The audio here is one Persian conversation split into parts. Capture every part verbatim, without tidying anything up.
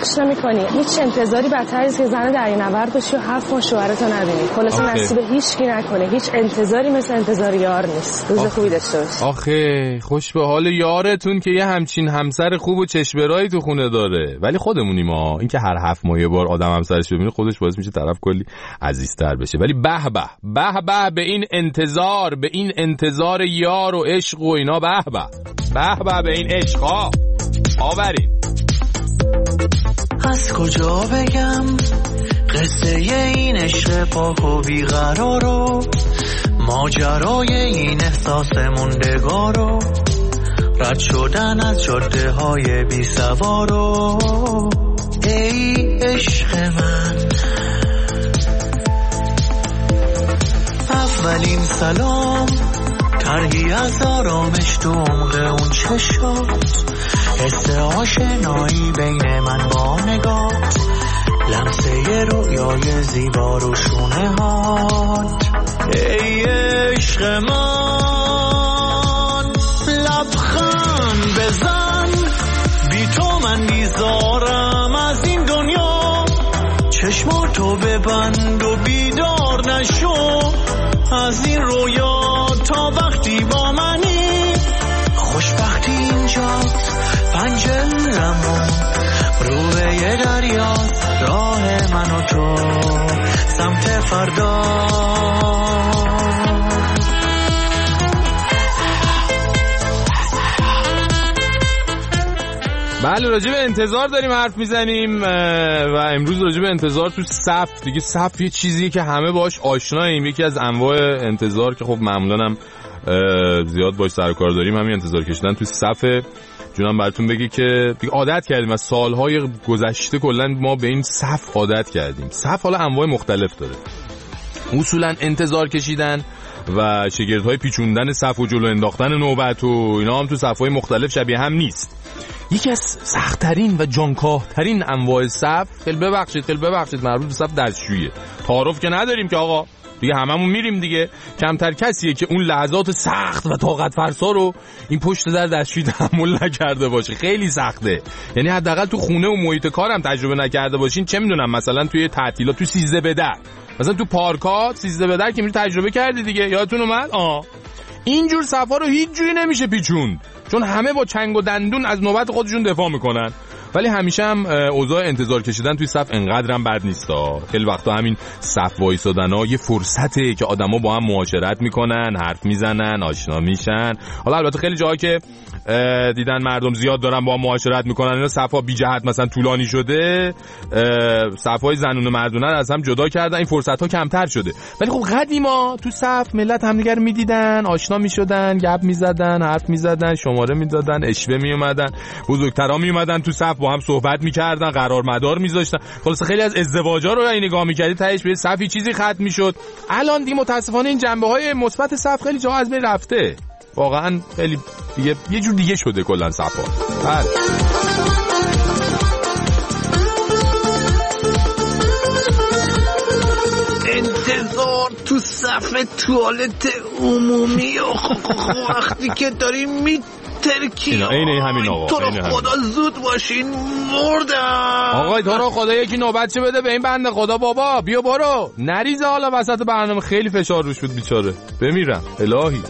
پخش نمی‌کنی. هیچ انتظاری بدتر از که زن دریانورد بشی و هفت ماه شوهرتو نبینی. خلاص نصیب هیچ کی نکنه. هیچ انتظاری مثل انتظار یار نیست. روز آخ. خوبی داشته باش. آخه خوش به حال یارتون که یه همچین همسر خوب و چشمه‌رایی تو خونه داره. ولی خودمونیم ما. این که هر هفت ماه یه بار آدم همسرش ببینه خودش باعث میشه طرف کلی عزیزتر بشه. ولی به به به به به این انتظار، به این انتظار یار و عشق و اینا، به به به به به این عشقا. آورین از کجا بگم قصه این عشق پاک و بیقرارو، ماجرای این احساس موندگارو، رد شدن از جاده های بی سوارو. ای عشق من، اولین سلام ترهی از آرامش تو عمق اون چشات، حس آشنایی بین من با نگات، لمسه رویای زیبا رو شونه هات. ای عشق من، لبخند بزن، بی تو من بیزارم از این دنیا، چشماتو ببند و بیدار نشو از این رویا تا وقتی با منی. خوشبختی اینجاست، پنجرمون رو به یه دریا، راه من و تو سمت فردا. بله، راجع به انتظار داریم حرف میزنیم و امروز راجع به انتظار تو صف. دیگه صف یه چیزیه که همه باش آشناییم، یکی از انواع انتظار که خب معمولا هم زیاد باش سر و کار داریم همین انتظار کشیدن تو صف. جونم براتون بگی که دیگه عادت کردیم از سالهای گذشته، کلا ما به این صف عادت کردیم. صف حالا انواع مختلف داره، اصولا انتظار کشیدن و شگردهای پیچوندن صف و جلو انداختن نوبت و اینا هم تو صفهای مختلف شبیه هم نیست. یکی از سخت‌ترین و جانکاه‌ترین انواع صف، خیلی ببخشید خیلی ببخشید مربوط به صف دستشویی. تعارف که نداریم که آقا، دیگه هممون میریم دیگه. کمتر کسیه که اون لحظات سخت و طاقت فرسا رو این پشت در دستشویی تحمل نکرده باشه. خیلی سخته، یعنی حداقل تو خونه و محیط کارم تجربه نکرده باشین. چه میدونم مثلا توی تعطیلات، تو سیزده به در، مثلا تو پارکات سیزده به در که میری تجربه کردی دیگه، یادتون اومد؟ آه اینجور صفا رو هیچ جوری نمیشه پیچوند، چون همه با چنگ و دندون از نوبت خودشون دفاع میکنن. ولی همیشه هم اوضاع انتظار کشیدن توی صف انقدر هم بد نیستا. خیلی وقتا همین صف وایسادن‌ها یه فرصته که آدما با هم معاشرت میکنن، حرف میزنن، آشنا میشن. حالا البته خیلی جاها که دیدن مردم زیاد دارن با هم معاشرت میکنن، اینا صفا بی جهت مثلا طولانی شده، صفای زنونه مردونه رو از هم جدا کردن، این فرصت‌ها کمتر شده. ولی خب قدیما تو صف ملت همدیگه رو میدیدن، آشنا میشدن، گپ میزدن، حرف میزدن، شماره میدادن، اشوه میومدن، بزرگترا میومدن تو صف با هم صحبت میکردن، قرار مدار میذاشتن. خلاص خیلی از ازدواجا رو این نگاه میکردی تهش به صفی چیزی ختم میشد. الان دیگه متاسفانه این جنبه‌های مثبت صف خیلی جا از بین رفته. واقعا خیلی دیگه یه جور دیگه شده کلا صفا. بله. انتظار تو صف توالت عمومی وقتی که داریم می ترکی. اینا اینه همین آقا. تو رو خدا زود باشین، مردم. آقای تو رو خدا یکی نوبتشو بده به این بنده خدا. بابا بیا برو، نریزه حالا وسط برنامه، خیلی فشار روش بود بیچاره. بمیرم الهی.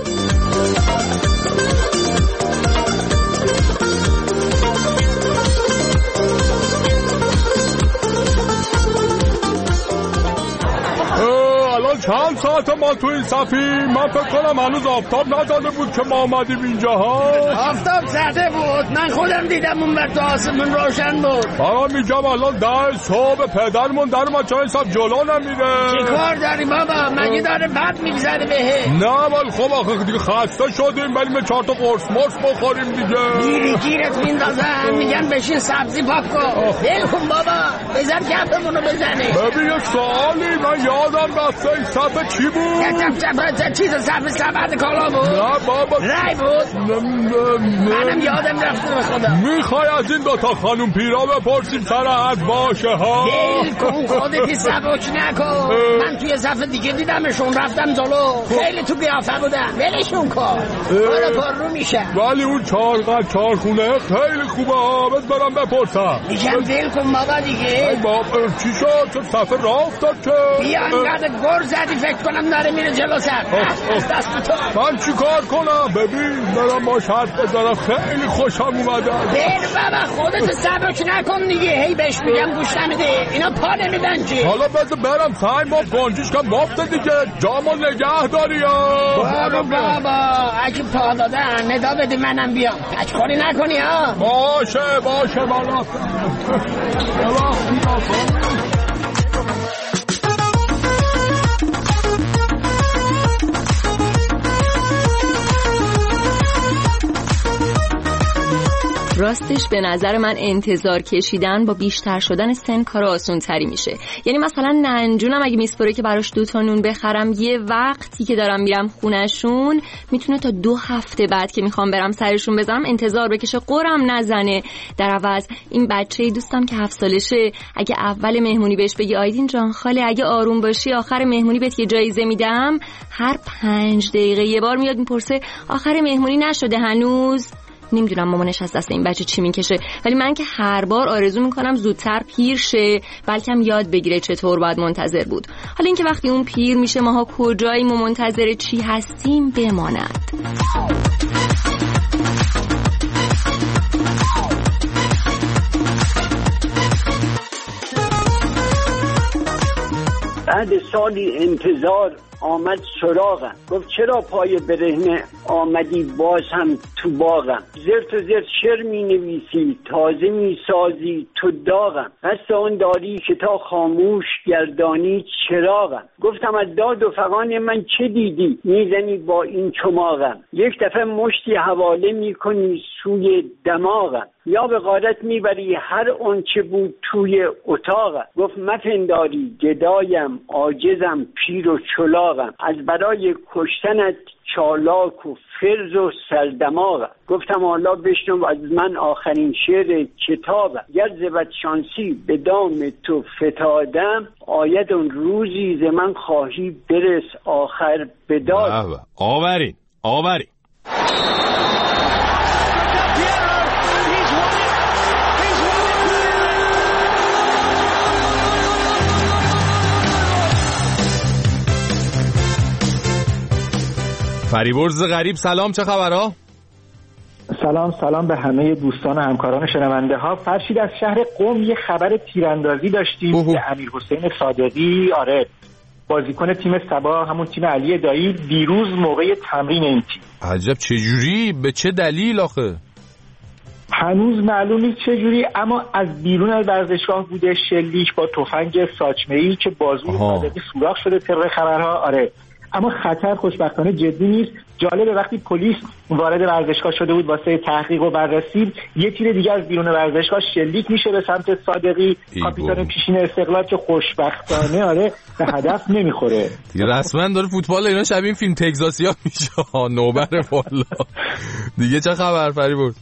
چند ساعت ما تو این صفی؟ من فکر کنم هنوز آفتاب نزده بود که ما آمدیم اینجا ها. آفتاب زده بود، من خودم دیدم اون وقت آسمون روشن بود. برام میگم الان ده صبح پدرمون در ما چای صف جلو نمیره. چی کار داری بابا؟ مگه داره بد میگذره بهه؟ نه ولی خب آخه دیگه خسته شدیم، بریم چهار تا قرص مرس بخوریم دیگه. گیری گیرت میندازن، میگن بشین سبزی پاک کن. ول کن بابا، بذار گپمونو بزنه. ببین یه سوالی، من یادم رفته این صف چی بود؟ چیز صفحه سبد کالا بود؟ نه بابا رای بود؟ منم یادم رفته به خدا. میخوای از این دوتا خانوم پیرا بپرسیم سر حد باشه ها؟ دل کن خودتی سبک نکن. من توی صفحه دیگه دیدمشون رفتم جلو. خیلی تو قیافه بودم. ولشون کن. برو پر رو میشه. ولی اون چهار قد چهار خونه خیلی خوبه ها. بس برام بپرسم. میگم دل کن بابا دیگه. بابا چی شد؟ چون صفحه راه افتاد که؟ بیا انقدر گر زدی فکر کنم داره میره جلو سر. دست تو. من چی کار کنم؟ ببین برام باش حرف بزنم. خیلی خوشم اومده. بیر بابا خودت سبک نکن دیگه. هی بهش میگم گوش نمیده. اینا پا نمیدن چی؟ حالا بذار برم سعی ما گنجش کم بافته دیگه. جامو نگه داری ها. بابا بابا اگه پا دادن ندا بدی منم بیام. تچکاری نکنی ها. باشه باشه بالا. راستش به نظر من انتظار کشیدن با بیشتر شدن سن کار آسون تری میشه. یعنی مثلا ننجونم اگه میسپره که براش دو تا نون بخرم، یه وقتی که دارم میرم خونهشون میتونه تا دو هفته بعد که میخوام برم سرشون بزنم انتظار بکشه قرم نزنه. در عوض این بچه دوستم که هفت سالشه اگه اول مهمونی بهش بگی آیدین جان خاله اگه آروم باشی آخر مهمونی بهت یه جایزه میدم، هر پنج دقیقه یه بار میاد میپرسه آخر مهمونی نشده هنوز. نمیدونم مامانش از دست این بچه چی میکشه، ولی من که هر بار آرزو میکنم زودتر پیر شه بلکم یاد بگیره چطور باید منتظر بود. حالا اینکه وقتی اون پیر میشه ماها کجاییم و منتظر چی هستیم بماند. بعد سالی انتظار آمد سراغم، گفت چرا پای برهنه آمدی باز هم تو باغم، زرت و زرت شعر می نویسی تازه می سازی تو داغم، قصد آن داری که تا خاموش گردانی چراغم. گفتم از داد و فغان من چه دیدی میزنی با این چماغم، یک دفعه مشتی حواله می کنی سوی دماغم، یا به غارت میبری هر اون چه بود توی اتاقم. گفت مپنداری گدایم عاجزم پیر و چلاغم، از برای کشتنت چالاک و فرز و سردماغم. گفتم حالا بشنو از من آخرین شعر کتابم، گر ز بدشانسی به دام تو فتادم، آید اون روزی ز من خواهی برس آخر بداد. آورین آورین فریبرز غریب سلام، چه خبرها؟ سلام سلام به همه دوستان و همکاران شنونده ها. فرشید از شهر قم یه خبر تیراندازی داشتیم که امیر حسین صادقی، آره بازیکن تیم سبا همون تیم علی دایی، دیروز موقع تمرین این تیم. عجب چجوری؟ به چه دلیل آخه؟ هنوز معلوم نیست چجوری، اما از بیرون از ورزشگاه بوده، شلیک با تفنگ ساچمه‌ای که بازوی صادقی سوراخ شده طبق خبرها. آره اما خطر خوشبختانه جدی نیست. جالبه وقتی پلیس وارد ورزشگاه شده بود واسه تحقیق و بررسی، یه تیر دیگه از بیرون ورزشگاه شلیک میشه به سمت صادقی، کاپیتان پیشین استقلال، که خوشبختانه آره به هدف نمیخوره. دیگه رسما داره فوتبال اینا شبیه فیلم تگزاسیا میشه. نوبر والا. دیگه چه خبر فریبرز؟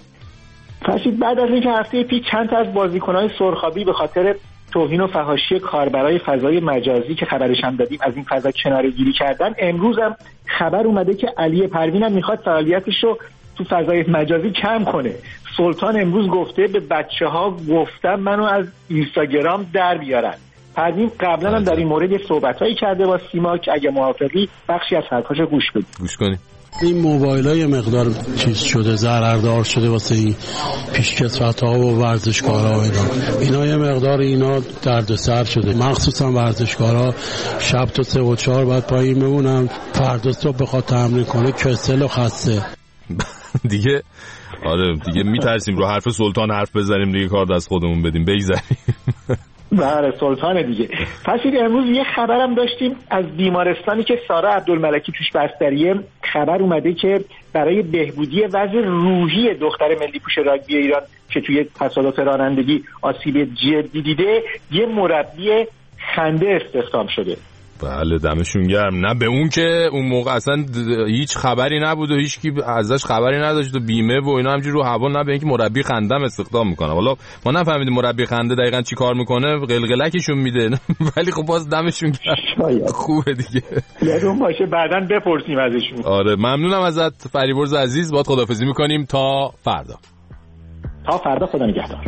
فرشید بعد از اینکه هفته پیش چند تا از بازیکن‌های سرخابی به خاطر توهین و فحاشی کاربرای فضای مجازی که خبرش هم دادیم از این فضا کناره‌گیری کردن، امروز هم خبر اومده که علی پروین هم میخواد فعالیتش رو تو فضای مجازی کم کنه. سلطان امروز گفته به بچه‌ها گفتم منو از اینستاگرام در بیارن. پروین قبلا هم در این مورد صحبتایی کرده با سیما که اگه موافقی بخشی از حرفاشو گوش بدید. گوش کنید. این موبایل های مقدار چیز شده، ضرردار شده واسه این پیشکسوت ها و ورزشکار ها. اینا اینا یه مقدار اینا دردسر شده، مخصوصا ورزشکار ها شب تا سه و چهار باید پایین بمونن، فردا صبح بخواد تمرین کنه کسل و خسته دیگه. آره دیگه میترسیم رو حرف سلطان حرف بزنیم دیگه، کار دست خودمون بدیم بگذاریم. بله سلطان دیگه. فرشید امروز یه خبرم داشتیم از بیمارستانی که سارا عبدالملکی توش بستریه. خبر اومده که برای بهبودی وضع روحی دختر ملی پوش راگبی ایران که توی تصادف رانندگی آسیب جدی دیده، یه مربی خنده استخدام شده. بله دمشون گرم. نه به اون که اون موقع اصلا هیچ خبری نبود و هیچ کی ازش خبری نداشت و بیمه و اینا همجوری رو هوا، نه به اینکه مربی خندم استخدام میکنه. حالا ما نفهمیدیم مربی خنده دقیقاً چی کار میکنه، قلقلکشون میده ولی خب باز دمشون گرم. خوبه دیگه، یادون باشه بعداً بپرسیم ازشون. آره ممنونم ازت فریبرز عزیز، باهات خداحافظی میکنیم تا فردا. تا فردا، خدا نگهدار.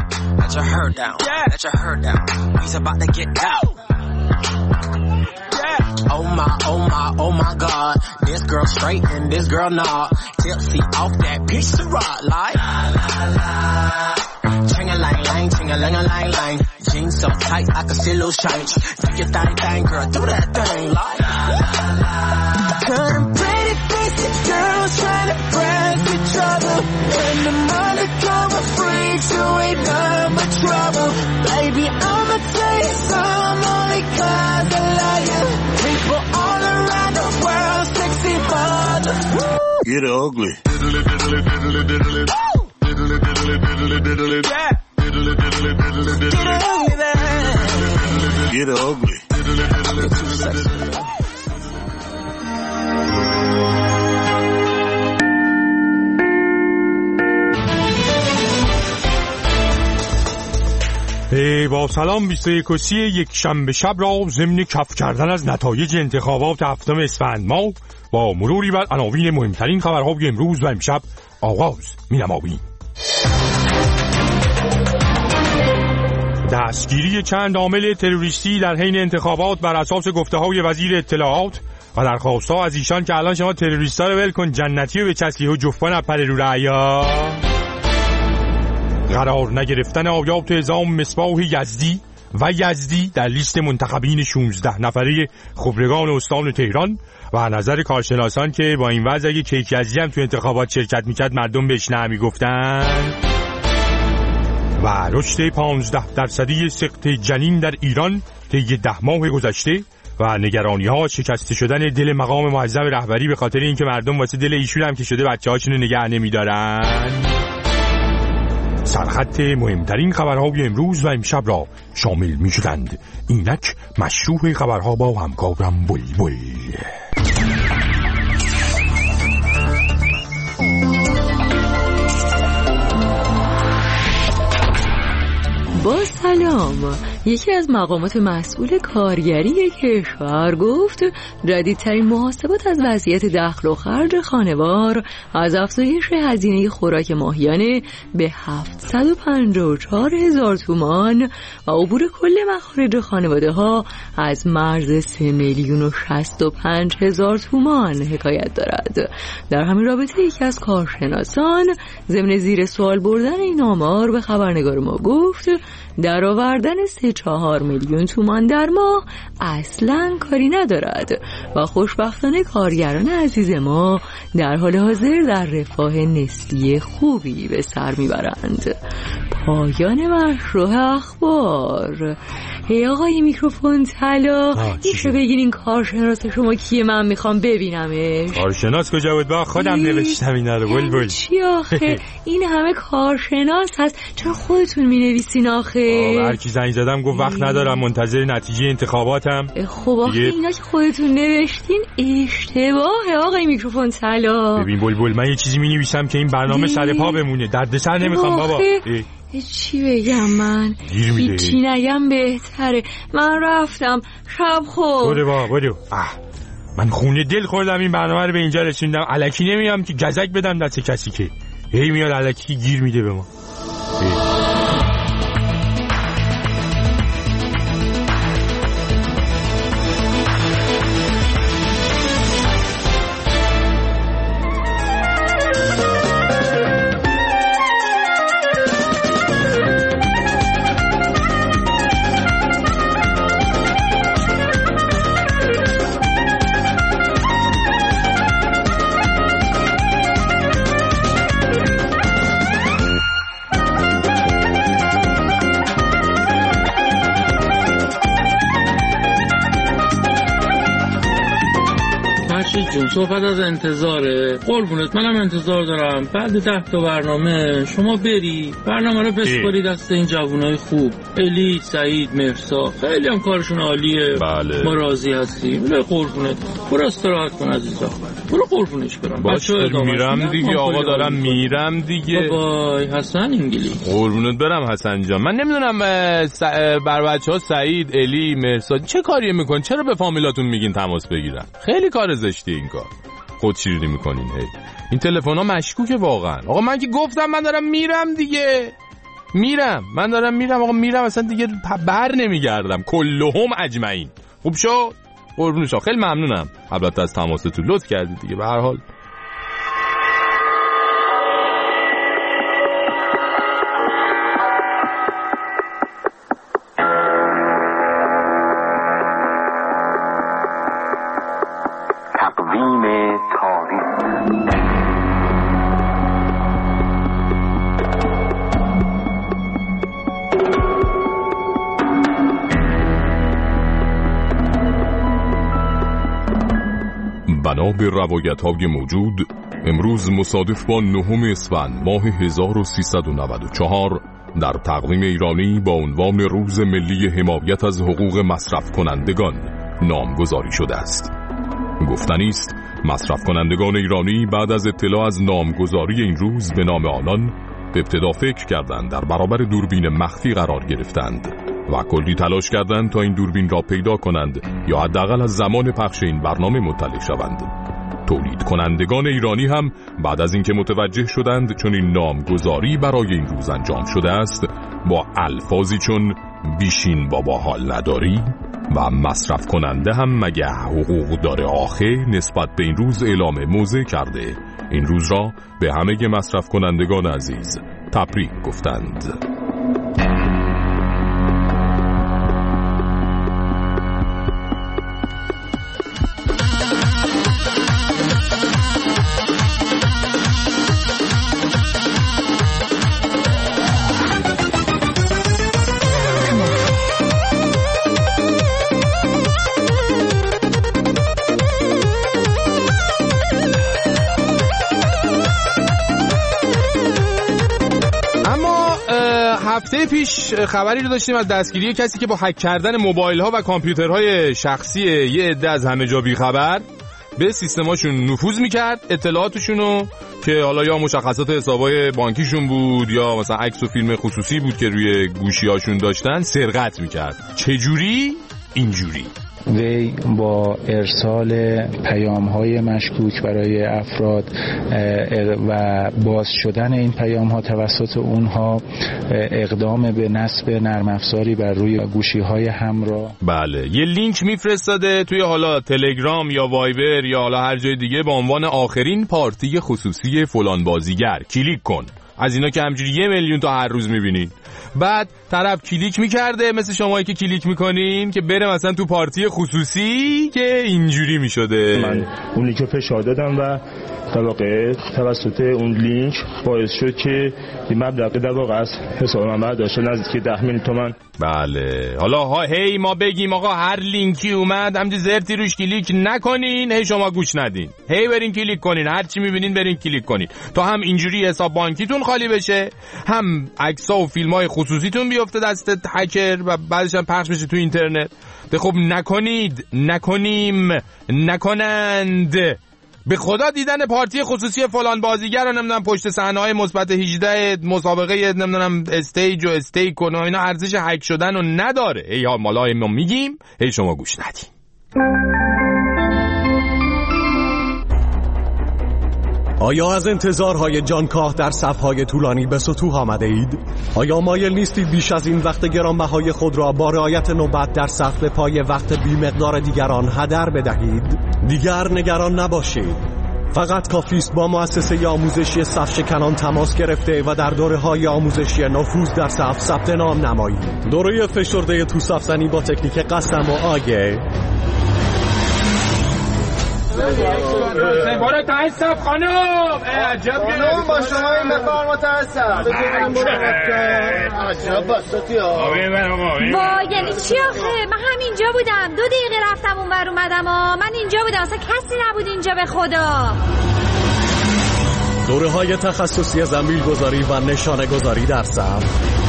Oh my, oh my, oh my God. This girl straight and this girl not. Tipsy off that bitch to rock like la la la. Ching-a-lang-lang, ching-a-lang-a-lang-lang. Jeans so tight I can see loose change. Do your thing, thing, girl, do that thing like la la la. Girl, them pretty basic girls trying to break each other. And the undercover freaks who ain't none but trouble. Baby, I'ma tell you some only cause I love you. People all around the world, sexy mother. Get ugly. Get ugly. با سلام بیست و یکم یک شنبه شب را ضمن کف کردن از نتایج انتخابات هفتم اسفند ماه با مروری بر عناوین مهمترین خبرهای امروز و امشب آغاز می‌نماییم. دستگیری چند عامل تروریستی در حین انتخابات بر اساس گفته‌های وزیر اطلاعات و درخواست‌ها از ایشان که الان شما تروریستا رو ول کن جنتی رو به چسکی و جفان اپره رو رعیا. قرار نگرفتن آیات اعزام مصباح یزدی و یزدی در لیست منتخبین شانزده نفره خبرگان استان تهران و نظر کارشناسان که با این وضع اگه کیک یزدی هم تو انتخابات شرکت میکرد مردم بهش نه میگفتن. و رشد پانزده درصدی سقط جنین در ایران طی ده ماه گذشته و نگرانی ها شکسته شدن دل مقام معظم رهبری به خاطر اینکه مردم واسه دل ایشون هم که شده بچه‌هاشونو نگه نمیدارن. سرخط مهمترین خبرهای امروز و امشب را شامل می شدند. اینک مشروع خبرها با همکارم بلبل. با سلام. یکی از مقامات مسئول کارگری کشور گفت جدیدترین محاسبات از وضعیت دخل و خرج خانوار از افزایش هزینه خوراک ماهیانه به هفتصد و پنجاه و چهار هزار تومان و عبور کل مخارج خانواده ها از مرز سه میلیون و شصت و پنج هزار تومان حکایت دارد. در همین رابطه یکی از کارشناسان ضمن زیر سوال بردن این آمار به خبرنگار ما گفت درآوردن سه چهار میلیون تومان در ماه اصلاً کاری ندارد و خوشبختانه کارگران عزیز ما در حال حاضر در رفاه نسبی خوبی به سر میبرند. پایان مشروع اخبار. هی آقای میکروفون طلا، میشه بگین این کارشناس شما کیه؟ من میخوام ببینمش. کارشناس کجا بود؟ با خودم نوشتم اینا رو. بلبل چی آخه این همه کارشناس هست چرا خودتون مینویسین آخه؟ هر کی زنگ زدم گفت وقت ندارم منتظر نتیجه انتخاباتم. خب آخه اینا که خودتون نوشتین اشتباهه آقای میکروفون طلا. ببین بلبل من یه چیزی مینویسم که این برنامه سر پا بمونه، دردسر نمیخوام بابا. چی بگم من؟ هیچی نگم بهتره. من رفتم شب خور. بودو با بودو. من خونه دل خوردم این برنامه رو به اینجا رسوندم. الکی نمیام که گزک بدم دست کسی که هی میاد الکی گیر میده به ما. جون صحبت از انتظاره. قربونت منم انتظار دارم بعد ده تا برنامه شما بری برنامه رو بسپاری دست این جوانای خوب، الی، سعید، مرسا، خیلی هم کارشون عالیه. بله. ما راضی هستیم. بله قربونت برو استراحت کن عزیزا، برو قربونش برم. باشه میرم دیگه آقا، دارم میرم دیگه. بای حسن انگلیس. قربونت برم حسن جان. من نمیدونم س... بر بچه‌ها سعید، الی، مرسا چه کاری میکنن؟ چرا به فامیلاتون میگین تماس بگیرن؟ خیلی کار زشتیه این کار. خود شیرینی میکنین. هی این تلفن‌ها مشکوکه واقعا. آقا من که گفتم من دارم میرم دیگه. میرم من دارم میرم آقا، میرم اصلا دیگه بر نمیگردم کلهم اجمعین. خوب شد قربون شما، خیلی ممنونم البته از تماستون، لطف کردید دیگه. به هر حال تقویم تاریخ. بنا به روایت‌های موجود امروز مصادف با نهم اسفند ماه هزار و سیصد و نود و چهار در تقویم ایرانی با عنوان روز ملی حمایت از حقوق مصرف کنندگان نامگذاری شده است. گفتنی است مصرف کنندگان ایرانی بعد از اطلاع از نامگذاری این روز به نام آنان ابتدا فکر کردند در برابر دوربین مخفی قرار گرفتند و کلی تلاش کردند تا این دوربین را پیدا کنند یا حداقل از زمان پخش این برنامه مطلع شوند. تولید کنندگان ایرانی هم بعد از اینکه متوجه شدند چون این نامگذاری برای این روز انجام شده است، با الفاظی چون بیشین بابا حال نداری و مصرف کننده هم مگه حقوق داره آخه نسبت به این روز اعلام موضع کرده این روز را به همه مصرف کنندگان عزیز تبریک گفتند. هفته پیش خبری رو داشتیم از دستگیری کسی که با هک کردن موبایل ها و کامپیوترهای شخصی یه عده از همه جا بیخبر به سیستماشون نفوذ میکرد، اطلاعاتشونو که حالا یا مشخصات حسابای بانکیشون بود یا مثلا عکس و فیلم خصوصی بود که روی گوشیاشون داشتن سرقت میکرد. چجوری؟ اینجوری. وی با ارسال پیام‌های مشکوک برای افراد و باز شدن این پیام‌ها توسط اونها اقدام به نصب نرم افزاری بر روی گوشی‌های همراه. بله، یه لینک میفرستاده توی حالا تلگرام یا وایبر یا حالا هر جای دیگه با عنوان آخرین پارتی خصوصی فلان بازیگر، کلیک کن. از اینا که همجوری یه میلیون تا هر روز میبینین. بعد طرف کلیک میکرده مثل شمایی که کلیک میکنین که بره مثلا تو پارتی خصوصی که اینجوری میشده. من اون لینک رو فشار دادم و در واقع توسط اون لینک باعث شد که این مبلغ در واقع از حساب من برداشت نزدیک ده میلیون تومان. بله، حالا ها هی ما بگیم آقا هر لینکی اومد همچه زرتی روش کلیک نکنین، هی شما گوش ندین، هی برین کلیک کنین، هر چی میبینین برین کلیک کنین تا هم اینجوری حساب بانکیتون خالی بشه، هم عکس‌ها و فیلم‌های خصوصیتون بیفته دست هکر و بعدش هم پخش بشه تو اینترنت. خب نکنید، نکنیم، نکنند. به خدا دیدن پارتی خصوصی فلان بازیگر رو نمیدونم پشت صحنه‌های مثبت هجده مسابقه نمیدونم استیج و استیک و اینا ارزش هک شدن رو نداره. ای ها مالای ما میگیم، هی شما گوش ندین. آیا از انتظارهای جانکاه در صفهای طولانی به سطوح آمده اید؟ آیا مایل نیستید بیش از این وقت گرانبهای خود را با رعایت نوبت در صف به پای وقت بی مقدار دیگران هدر بدهید؟ دیگر نگران نباشید. فقط کافی است با مؤسسه آموزشی صف شکنان تماس گرفته و در دوره‌های آموزشی نفوذ در صف ثبت نام نمایید. دوره فشرده تو صف زنی با تکنیک قسم و آگه برو تاسف خانم. عجب خانم با شما این بفرما تاسف. عجب بساطی ها. وای یعنی چی آخه؟ من همینجا بودم، دو دقیقه رفتم اونور اومدم ها. من اینجا بودم، اصلا کسی نبود اینجا به خدا. دوره های تخصصی زنبیل گذاری و نشانه گذاری در صف.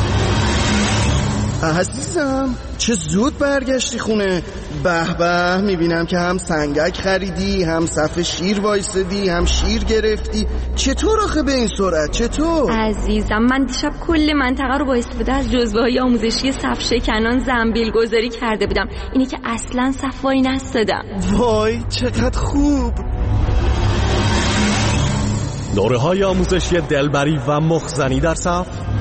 عزیزم چه زود برگشتی خونه. به به میبینم که هم سنگک خریدی، هم صف شیر وایسدی، هم شیر گرفتی. چطور آخه به این سرعت؟ چطور؟ عزیزم من دیشب کل منطقه رو با استفاده از جزوه های آموزشی صف شکنان زنبیل گذاری کرده بودم. اینی که اصلا صف وای نستادم. وای چقدر خوب. دوره های آموزشی دلبری و مخزنی در صف.